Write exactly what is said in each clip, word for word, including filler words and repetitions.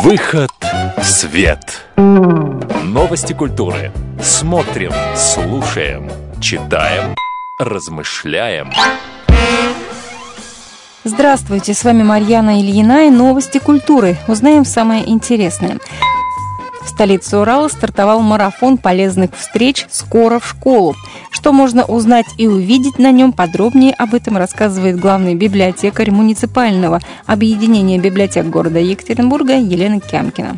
Выход в свет. Новости культуры. Смотрим, слушаем, читаем, размышляем. Здравствуйте, с вами Марьяна Ильина и новости культуры. Узнаем самое интересное. В столице Урала стартовал марафон полезных встреч «Скоро в школу». Что можно узнать и увидеть на нем, подробнее об этом рассказывает главный библиотекарь муниципального объединения библиотек города Екатеринбурга Елена Кямкина.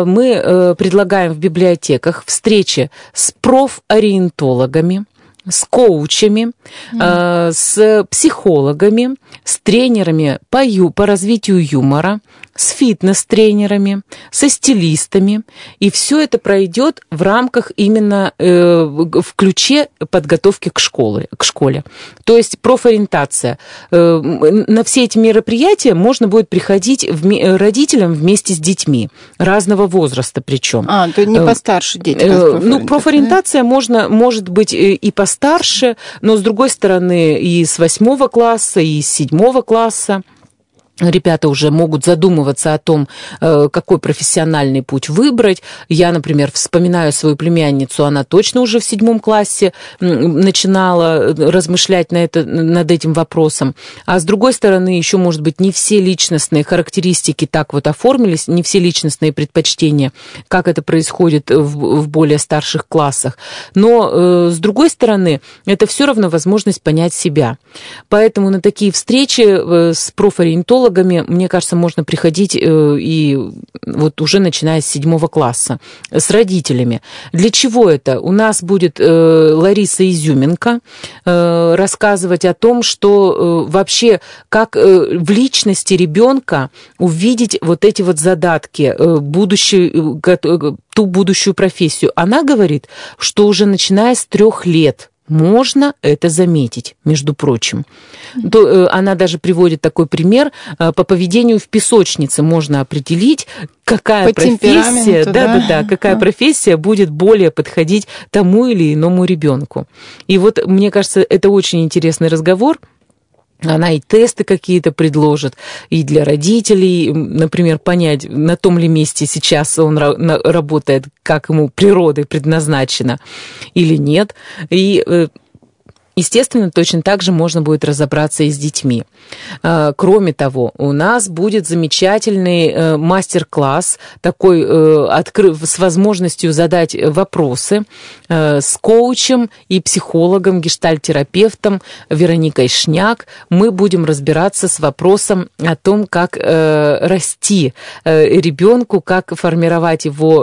Мы предлагаем в библиотеках встречи с профориентологами, с коучами, mm. с психологами, с тренерами по, ю, по развитию юмора, с фитнес-тренерами, со стилистами. И все это пройдет в рамках именно э, в ключе подготовки к школе, к школе. То есть профориентация. Э, на все эти мероприятия можно будет приходить в, родителям вместе с детьми разного возраста причем. А, то не постарше дети. Э, ну, профориентация да? можно, может быть и постарше, но с другой стороны и с восьмого класса, и с седьмого класса. Ребята уже могут задумываться о том, какой профессиональный путь выбрать. Я, например, вспоминаю свою племянницу, она точно уже в седьмом классе начинала размышлять на это, над этим вопросом. А с другой стороны, еще, может быть, не все личностные характеристики так вот оформились, не все личностные предпочтения, как это происходит в, в более старших классах. Но, с другой стороны, это все равно возможность понять себя. Поэтому на такие встречи с профориентологами, мне кажется, можно приходить и вот уже начиная с седьмого класса, с родителями. Для чего это? У нас будет Лариса Изюменко рассказывать о том, что вообще как в личности ребенка увидеть вот эти вот задатки, будущую, ту будущую профессию. Она говорит, что уже начиная с трех лет можно это заметить, между прочим. То, она даже приводит такой пример. По поведению в песочнице можно определить, какая по профессия, да, да? Да, да, какая да. профессия будет более подходить тому или иному ребенку. И вот, мне кажется, это очень интересный разговор. Она и тесты какие-то предложит, и для родителей, например, понять, на том ли месте сейчас он работает, как ему природой предназначено или нет. И, естественно, точно так же можно будет разобраться и с детьми. Кроме того, у нас будет замечательный мастер-класс, такой с возможностью задать вопросы с коучем и психологом, гештальт-терапевтом Вероникой Шняк. Мы будем разбираться с вопросом о том, как расти ребенку, как формировать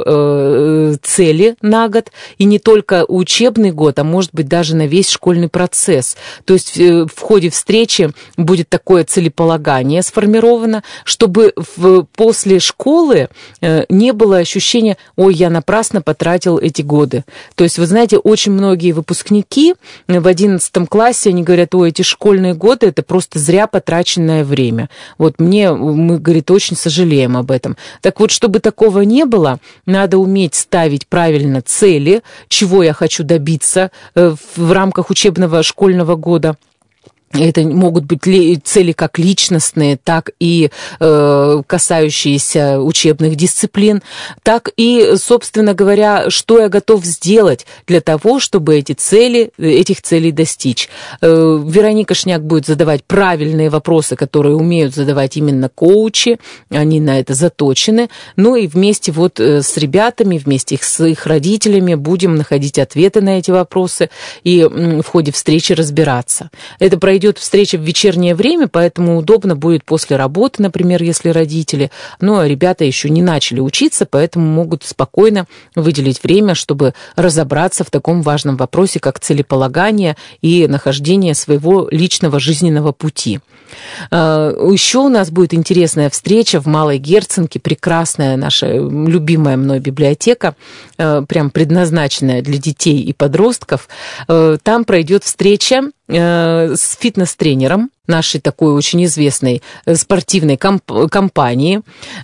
его цели на год, и не только учебный год, а может быть даже на весь школьный процесс. Процесс. То есть в ходе встречи будет такое целеполагание сформировано, чтобы в, после школы не было ощущения, ой, я напрасно потратил эти годы. То есть, вы знаете, очень многие выпускники в одиннадцатом классе, они говорят, ой, эти школьные годы, это просто зря потраченное время. Вот мне, мы, говорит, очень сожалеем об этом. Так вот, чтобы такого не было, надо уметь ставить правильно цели, чего я хочу добиться в рамках учебного школьного года. Это могут быть цели как личностные, так и э, касающиеся учебных дисциплин, так и, собственно говоря, что я готов сделать для того, чтобы эти цели, этих целей достичь. Э, Вероника Шняк будет задавать правильные вопросы, которые умеют задавать именно коучи, они на это заточены. Ну и вместе вот с ребятами, вместе с их родителями будем находить ответы на эти вопросы и в ходе встречи разбираться. Это пройдет встреча в вечернее время, поэтому удобно будет после работы, например, если родители. Но ребята еще не начали учиться, поэтому могут спокойно выделить время, чтобы разобраться в таком важном вопросе, как целеполагание и нахождение своего личного жизненного пути. Еще у нас будет интересная встреча в Малой Герценке, прекрасная наша любимая мной библиотека, прям предназначенная для детей и подростков. Там пройдет встреча с фитнес-тренером нашей такой очень известной спортивной комп- компании.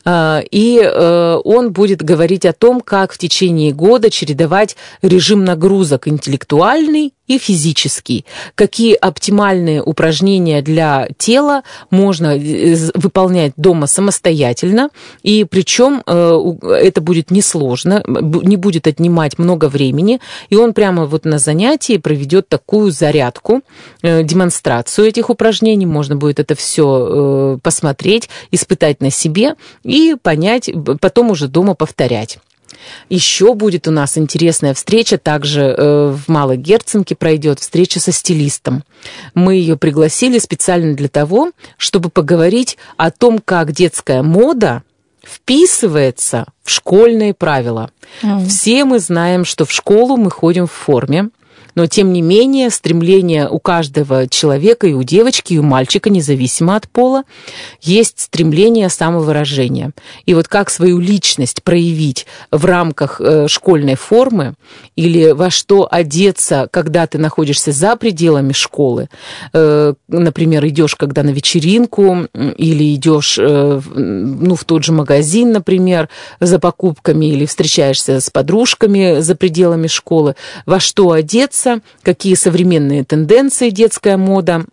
И он будет говорить о том, как в течение года чередовать режим нагрузок интеллектуальный и физический. Какие оптимальные упражнения для тела можно выполнять дома самостоятельно, и причем это будет несложно, не будет отнимать много времени, и он прямо вот на занятии проведет такую зарядку, демонстрацию этих упражнений, можно будет это все посмотреть, испытать на себе и понять, потом уже дома повторять. Еще будет у нас интересная встреча, также в Малой Герценке пройдет встреча со стилистом. Мы ее пригласили специально для того, чтобы поговорить о том, как детская мода вписывается в школьные правила. Mm. Все мы знаем, что в школу мы ходим в форме, но, тем не менее, стремление у каждого человека, и у девочки, и у мальчика, независимо от пола, есть стремление самовыражения. И вот как свою личность проявить в рамках школьной формы или во что одеться, когда ты находишься за пределами школы, например, идешь когда на вечеринку или идешь ну, в тот же магазин, например, за покупками или встречаешься с подружками за пределами школы, во что одеться, какие современные тенденции детская мода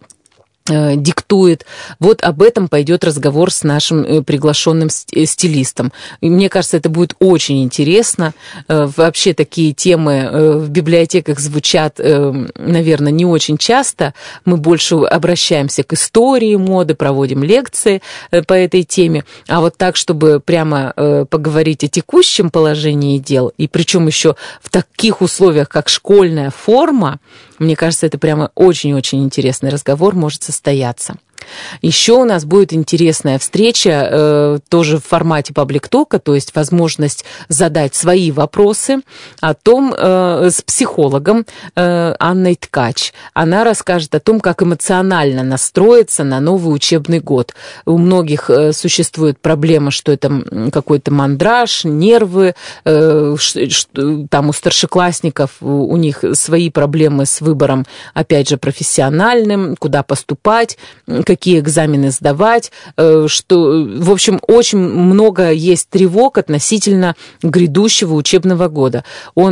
диктует. Вот об этом пойдет разговор с нашим приглашенным стилистом. И мне кажется, это будет очень интересно. Вообще такие темы в библиотеках звучат, наверное, не очень часто. Мы больше обращаемся к истории моды, проводим лекции по этой теме. А вот так, чтобы прямо поговорить о текущем положении дел, и причем еще в таких условиях, как школьная форма, мне кажется, это прямо очень-очень интересный разговор может состояться. Еще у нас будет интересная встреча, э, тоже в формате паблик-тока, то есть возможность задать свои вопросы о том э, с психологом э, Анной Ткач. Она расскажет о том, как эмоционально настроиться на новый учебный год. У многих э, существует проблема, что это какой-то мандраж, нервы, э, что, там у старшеклассников у, у них свои проблемы с выбором, опять же, профессиональным, куда поступать, какие экзамены сдавать, что, в общем, очень много есть тревог относительно грядущего учебного года.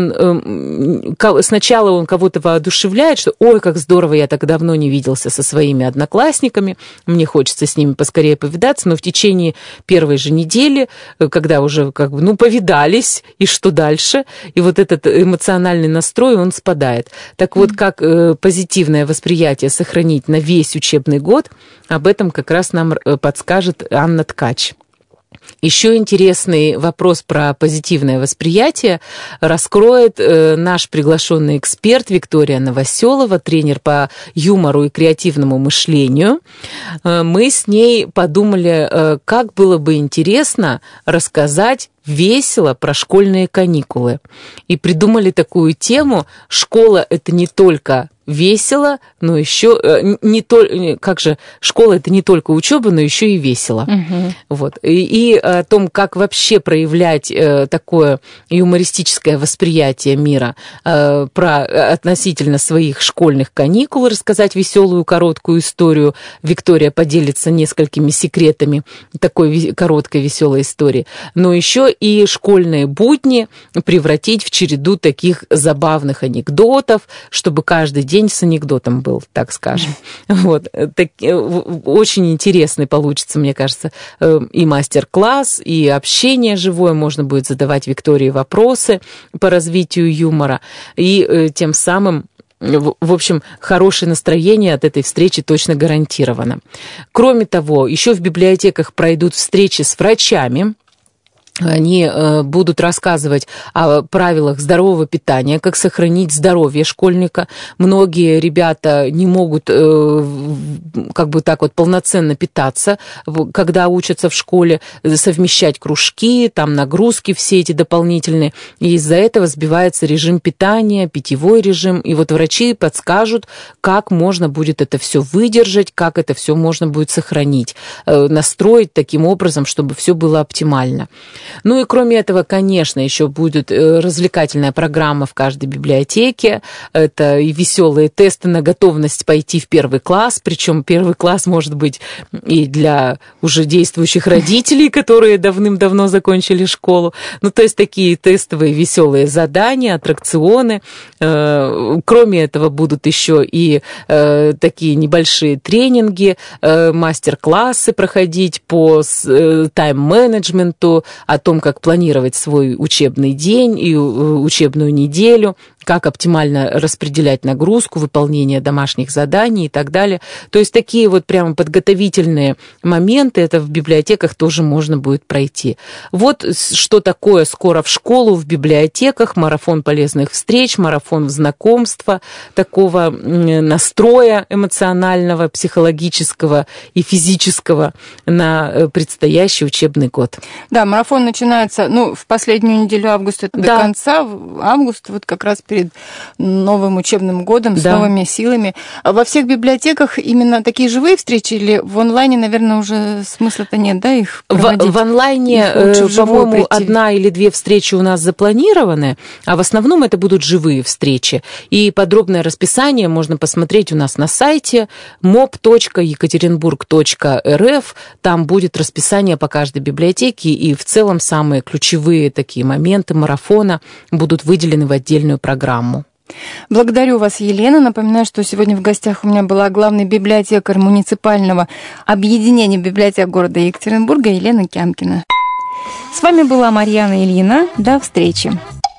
Он, сначала он кого-то воодушевляет, что ой, как здорово, я так давно не виделся со своими одноклассниками, мне хочется с ними поскорее повидаться, но в течение первой же недели, когда уже как бы, ну, повидались, и что дальше? И вот этот эмоциональный настрой, он спадает. Так вот, как позитивное восприятие сохранить на весь учебный год, об этом как раз нам подскажет Анна Ткач. Еще интересный вопрос про позитивное восприятие раскроет наш приглашенный эксперт Виктория Новоселова, тренер по юмору и креативному мышлению. Мы с ней подумали, как было бы интересно рассказать весело про школьные каникулы. И придумали такую тему: школа – это не только весело, но еще не только, как же, школа это не только учеба, но еще и весело. Угу. Вот. И, и о том, как вообще проявлять такое юмористическое восприятие мира про относительно своих школьных каникул, рассказать веселую короткую историю. Виктория поделится несколькими секретами такой короткой веселой истории. Но еще и школьные будни превратить в череду таких забавных анекдотов, чтобы каждый день с анекдотом был, так скажем. Вот. Так, очень интересный получится, мне кажется, и мастер-класс, и общение живое. Можно будет задавать Виктории вопросы по развитию юмора. И тем самым, в общем, хорошее настроение от этой встречи точно гарантировано. Кроме того, еще в библиотеках пройдут встречи с врачами. Они будут рассказывать о правилах здорового питания, как сохранить здоровье школьника. Многие ребята не могут как бы так вот полноценно питаться, когда учатся в школе, совмещать кружки, там нагрузки все эти дополнительные. И из-за этого сбивается режим питания, питьевой режим. И вот врачи подскажут, как можно будет это все выдержать, как это все можно будет сохранить, настроить таким образом, чтобы все было оптимально. Ну и кроме этого, конечно, еще будет развлекательная программа в каждой библиотеке. Это и веселые тесты на готовность пойти в первый класс. Причем первый класс может быть и для уже действующих родителей, которые давным-давно закончили школу. Ну, то есть такие тестовые веселые задания, аттракционы. Кроме этого, будут еще и такие небольшие тренинги, мастер-классы проходить по тайм-менеджменту, о том, как планировать свой учебный день и учебную неделю, как оптимально распределять нагрузку, выполнение домашних заданий и так далее. То есть такие вот прямо подготовительные моменты, это в библиотеках тоже можно будет пройти. Вот что такое «Скоро в школу» в библиотеках, марафон полезных встреч, марафон знакомства, такого настроя эмоционального, психологического и физического на предстоящий учебный год. Да, марафон начинается, ну, в последнюю неделю августа, это да. до конца августа, вот как раз перед новым учебным годом, с да. новыми силами. Во всех библиотеках именно такие живые встречи или в онлайне, наверное, уже смысла-то нет, да, их проводить? В, в онлайне, по-моему, одна или две встречи у нас запланированы, а в основном это будут живые встречи. И подробное расписание можно посмотреть у нас на сайте моп точка екатеринбург точка эр эф. Там будет расписание по каждой библиотеке, и в целом самые ключевые такие моменты марафона будут выделены в отдельную программу. Благодарю вас, Елена. Напоминаю, что сегодня в гостях у меня была главный библиотекарь муниципального объединения библиотек города Екатеринбурга Елена Кямкина. С вами была Марьяна Ильина. До встречи.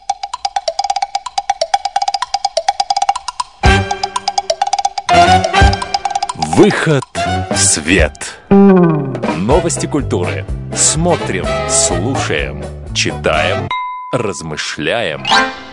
Выход в свет. Новости культуры. Смотрим, слушаем, читаем, размышляем.